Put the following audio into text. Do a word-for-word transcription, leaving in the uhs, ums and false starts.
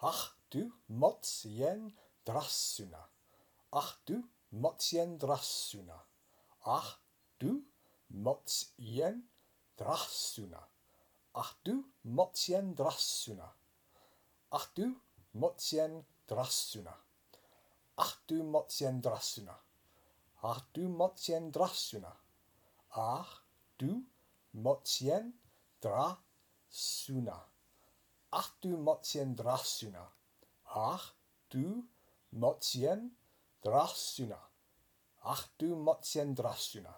Ahtu motsien drassuna. Ahtu motsien drassuna. Ahtu motsien drassuna. Ahtu motsien drassuna. Ahtu motsien drassuna. Ahtu motsien drassuna. Ahtu motsien drassuna. Ahtu motsien drassuna. Ahtu motsien drassuna. Ahtu motsien drassuna. Ahtu motsien drassuna.